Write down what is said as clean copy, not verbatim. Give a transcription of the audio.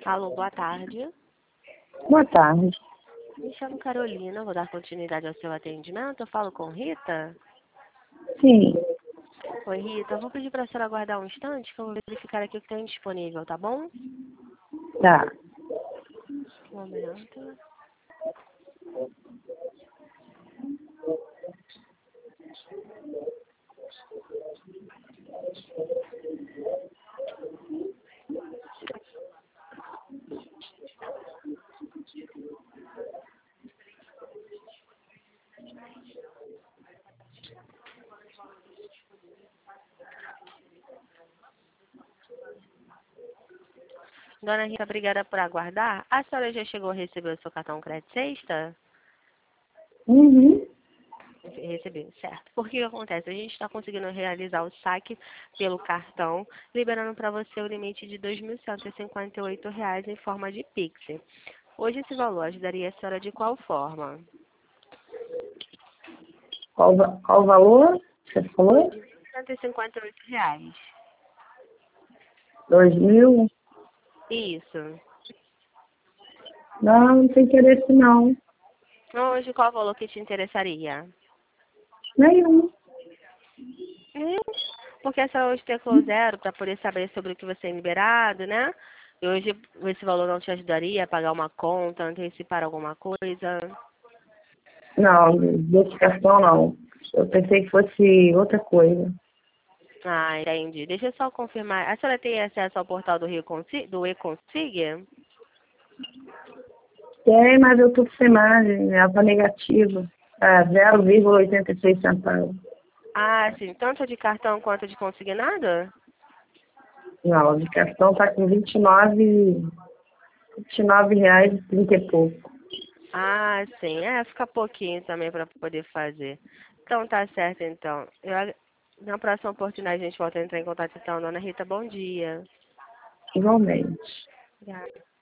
Alô, boa tarde. Boa tarde. Me chamo Carolina, vou dar continuidade ao seu atendimento. Eu falo com Rita? Sim, Oi, Rita, eu vou pedir para a senhora aguardar um instante que eu vou verificar aqui o que tem disponível, tá bom? tá. Um momento. Dona Rita, obrigada por aguardar. A senhora já chegou a receber o seu cartão crédito sexta? Uhum. Recebeu, certo. Porque o que acontece? A gente está conseguindo realizar o saque pelo cartão, liberando para você o limite de R$ 2.158 em forma de Pix. Hoje esse valor ajudaria a senhora de qual forma? Qual o valor que você falou? R$ 158. 2.000? Isso. Não, não tem interesse não. Hoje qual valor que te interessaria? Nenhum. Hum, Porque a senhora hoje teclou zero para poder saber sobre o que você é liberado, né? E hoje esse valor não te ajudaria a pagar uma conta, antecipar alguma coisa? Não, desse cartão não. Eu pensei que fosse outra coisa. Ah, entendi. Deixa eu só confirmar. A senhora tem acesso ao portal do do eConsig? Tem, mas eu tô sem margem, ela tá negativa. Tá 0,86 centavos. Ah, sim. Tanto de cartão quanto de consignado? Não, de cartão tá com 29 reais e 30 e pouco. Ah, sim. É, fica pouquinho também para poder fazer. Então tá certo, então. Na próxima oportunidade a gente volta a entrar em contato então, dona Rita. Bom dia. Igualmente. Obrigada.